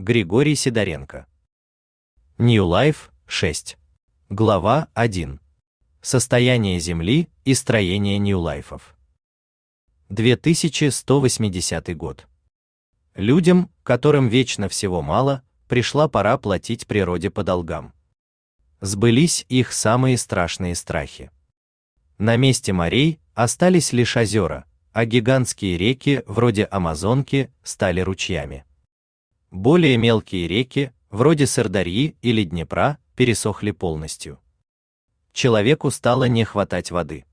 Григорий Сидоренко. New Life 6. Глава 1. Состояние Земли и строение New Life'ов. 2180 год. Людям, которым вечно всего мало, пришла пора платить природе по долгам. Сбылись их самые страшные страхи. На месте морей остались лишь озера, а гигантские реки, вроде Амазонки, стали ручьями. Более мелкие реки, вроде Сырдарьи или Днепра, пересохли полностью. Человеку стало не хватать воды.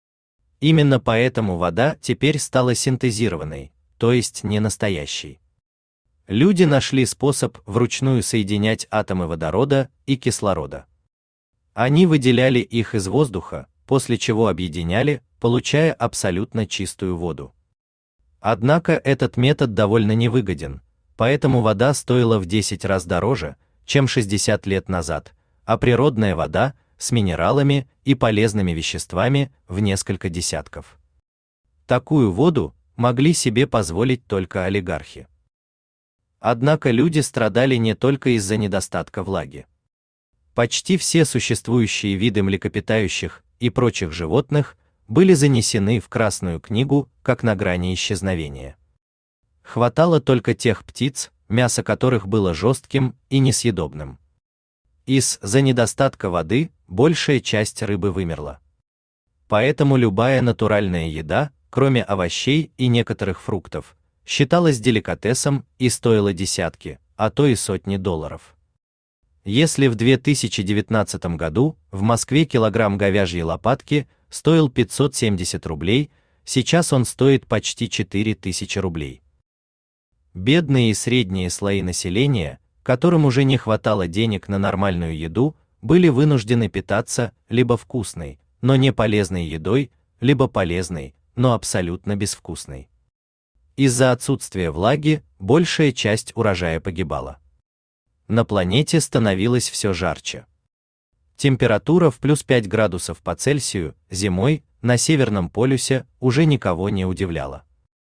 Именно поэтому вода теперь стала синтезированной, то есть не настоящей. Люди нашли способ вручную соединять атомы водорода и кислорода. Они выделяли их из воздуха, после чего объединяли, получая абсолютно чистую воду. Однако этот метод довольно невыгоден, поэтому вода стоила в 10 раз дороже, чем 60 лет назад, а природная вода с минералами и полезными веществами в несколько десятков. Такую воду могли себе позволить только олигархи. Однако люди страдали не только из-за недостатка влаги. Почти все существующие виды млекопитающих и прочих животных были занесены в Красную книгу как на грани исчезновения. Хватало только тех птиц, мясо которых было жестким и несъедобным. Из-за недостатка воды большая часть рыбы вымерла. Поэтому любая натуральная еда, кроме овощей и некоторых фруктов, считалась деликатесом и стоила десятки, а то и сотни долларов. Если в 2019 году в Москве килограмм говяжьей лопатки стоил 570 рублей, сейчас он стоит почти 4000 рублей. Бедные и средние слои населения, которым уже не хватало денег на нормальную еду, были вынуждены питаться либо вкусной, но не полезной едой, либо полезной, но абсолютно безвкусной. Из-за отсутствия влаги большая часть урожая погибала. На планете становилось все жарче. Температура в плюс 5 градусов по Цельсию зимой на Северном полюсе уже никого не удивляла.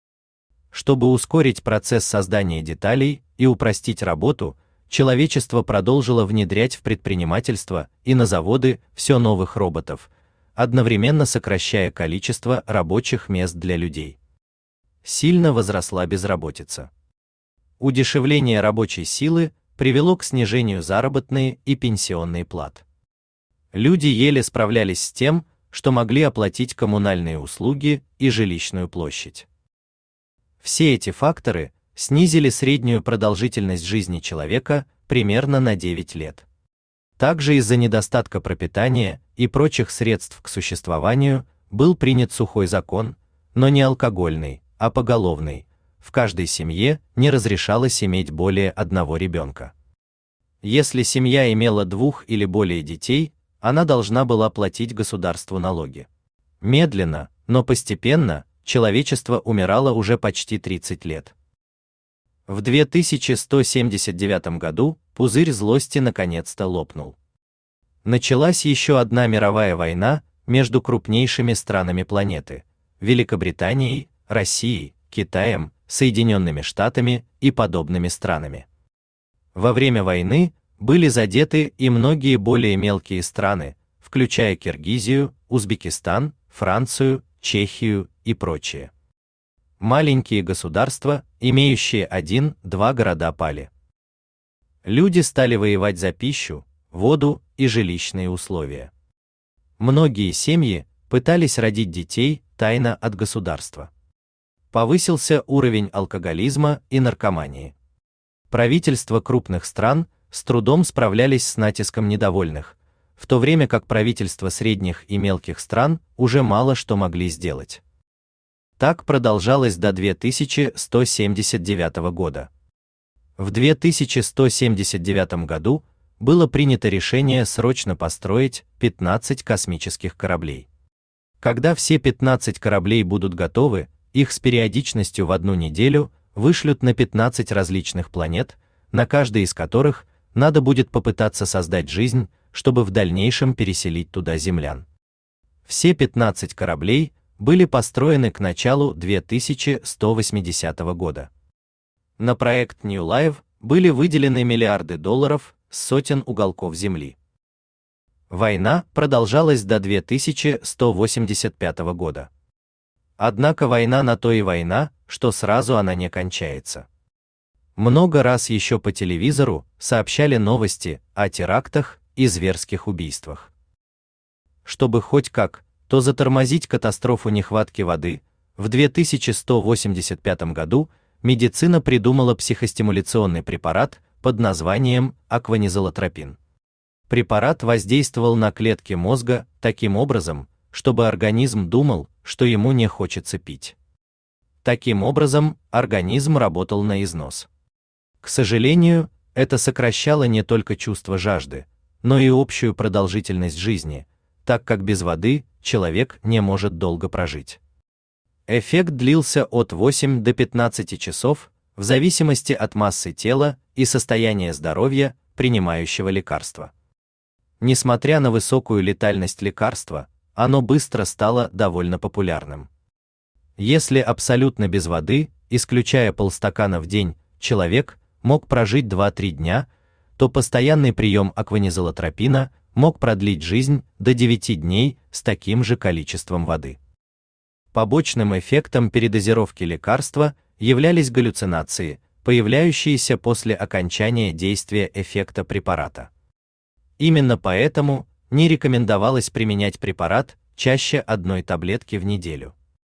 Чтобы ускорить процесс создания деталей и упростить работу, человечество продолжило внедрять в предпринимательство и на заводы все новых роботов, одновременно сокращая количество рабочих мест для людей. Сильно возросла безработица. Удешевление рабочей силы привело к снижению заработной и пенсионной плат. Люди еле справлялись с тем, что могли оплатить коммунальные услуги и жилищную площадь. Все эти факторы снизили среднюю продолжительность жизни человека примерно на 9 лет. Также из-за недостатка пропитания и прочих средств к существованию был принят сухой закон, но не алкогольный, а поголовный. В каждой семье не разрешалось иметь более одного ребенка. Если семья имела 2 или более детей, она должна была платить государству налоги. Медленно, но постепенно, человечество умирало уже почти 30 лет. В 2179 году пузырь злости наконец-то лопнул. Началась еще одна мировая война между крупнейшими странами планеты – Великобританией, Россией, Китаем, Соединенными Штатами и подобными странами. Во время войны были задеты и многие более мелкие страны, включая Киргизию, Узбекистан, Францию, Чехию и прочие. Маленькие государства, имеющие 1-2 города, пали. Люди стали воевать за пищу, воду и жилищные условия. Многие семьи пытались родить детей тайно от государства. Повысился уровень алкоголизма и наркомании. Правительства крупных стран с трудом справлялись с натиском недовольных, в то время как правительства средних и мелких стран уже мало что могли сделать. Так продолжалось до 2179 года. В 2179 году было принято решение срочно построить 15 космических кораблей. Когда все 15 кораблей будут готовы, их с периодичностью в 1 неделю вышлют на 15 различных планет, на каждой из которых надо будет попытаться создать жизнь, чтобы в дальнейшем переселить туда землян. Все 15 кораблей были построены к началу 2180 года. На проект New Life были выделены миллиарды долларов с сотен уголков Земли. Война продолжалась до 2185 года. Однако война на то и война, что сразу она не кончается. Много раз еще по телевизору сообщали новости о терактах и зверских убийствах. Чтобы хоть как-то затормозить катастрофу нехватки воды, в 2185 году медицина придумала психостимуляционный препарат под названием акванизолатропин. Препарат воздействовал на клетки мозга таким образом, чтобы организм думал, что ему не хочется пить. Таким образом, организм работал на износ. К сожалению, это сокращало не только чувство жажды, но и общую продолжительность жизни, так как без воды человек не может долго прожить. Эффект длился от 8 до 15 часов, в зависимости от массы тела и состояния здоровья принимающего лекарства. Несмотря на высокую летальность лекарства, оно быстро стало довольно популярным. Если абсолютно без воды, исключая полстакана в день, человек мог прожить 2-3 дня, то постоянный прием акванизолатропина мог продлить жизнь до 9 дней с таким же количеством воды. Побочным эффектом передозировки лекарства являлись галлюцинации, появляющиеся после окончания действия эффекта препарата. Именно поэтому не рекомендовалось применять препарат чаще одной таблетки в неделю.